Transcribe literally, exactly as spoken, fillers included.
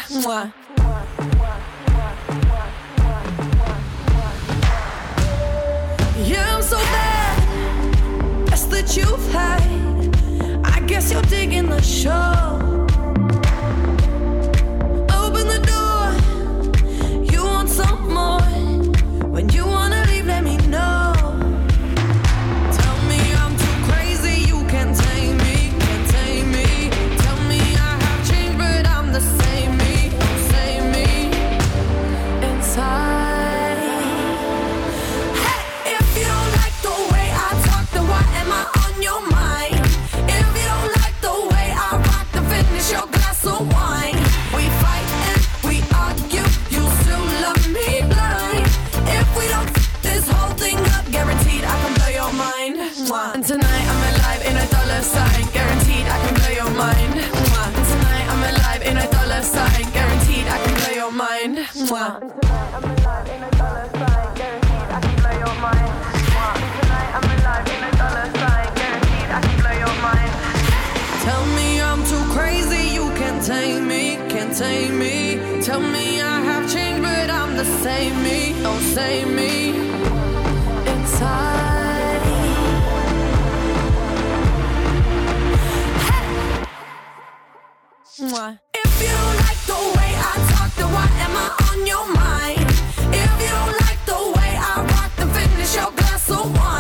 Mwah. Yeah, I'm so bad. That's that you've had. I guess you're digging the show. Open the door. You want some more. When you wanna leave, let me know. Tell me I'm too crazy. You can't tame me, can't tame me. Tell me I have changed, but I'm the same me, same me inside. Your mind. If you don't like the way I rock, then finish your glass of wine. We fight and we argue, you still love me blind. If we don't f- this whole thing up, guaranteed I can blow your mind. Mwah. And tonight I'm alive in a dollar sign, guaranteed I can blow your mind. Mwah. And tonight I'm alive in a dollar sign, guaranteed I can blow your mind. Mwah. And tonight I'm alive in a dollar sign, guaranteed I can blow your mind. Mwah. And tonight I'm alive in a dollar sign. I can blow your mind. Tell me I'm too crazy, you can't tame me, can't tame me. Tell me I have changed, but I'm the same me, don't save me inside. Hey! Mwah. If you don't like the way I talk, then why am I on your mind? If you don't like the way I rock, then finish your glass of wine.